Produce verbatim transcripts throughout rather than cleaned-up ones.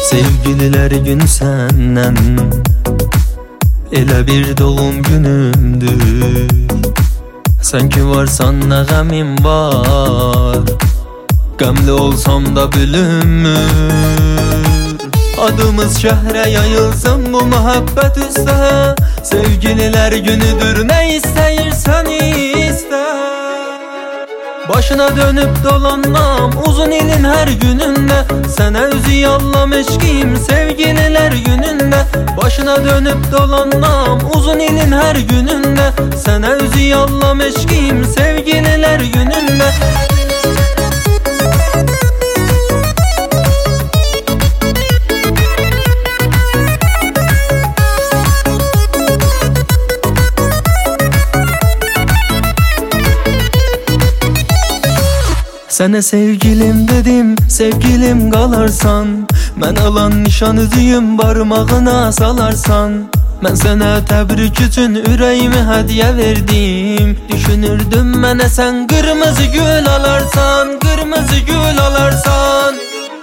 Sevgililer günü senden, elə bir doğum günümdür. Sen ki varsan ne gamim var, gamli olsam da bölünmür. Adımız şehre yayılsın bu muhabbet üstə. Sevgililer günüdür, ne isteyirsen iste. Başına dönüp dolanam uzun ilin her gününde. Sana özü yallam eşkim sevgililer gününde. Başına dönüp dolanam uzun ilin her gününde. Sana özü yallam eşkim sevgililer gününde. Sənə sevgilim dedim, sevgilim qalarsan. Mən alan nişan üzüyüm barmağına salarsan. Mən sənə təbrik üçün ürəyimi hədiyyə verdim. Düşünürdüm mənə sən qırmızı gül alarsan, qırmızı gül alarsan.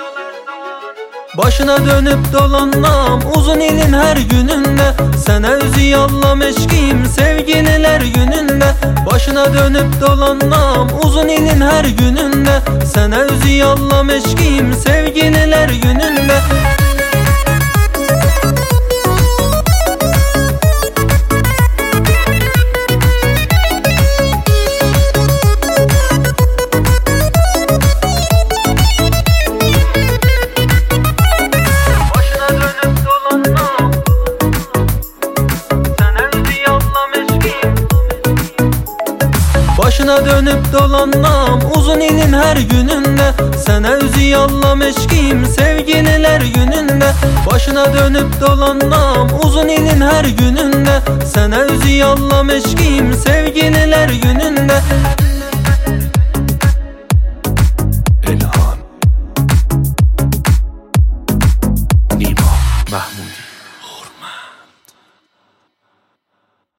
Başına dönüp dolanam uzun ilin her gününde. Sana özü yallam eşkim sevgililer gününde. Başına dönüp dolanam uzun ilin her gününde. Sana özü yallam eşkim sevgililer gününde. Başına dönüp dolanam uzun ilin her gününde. Sana özü yallam eşkim sevgililer gününde. Başına dönüp dolanam uzun ilin her gününde. Sana özü yallam eşkim sevgililer gününde.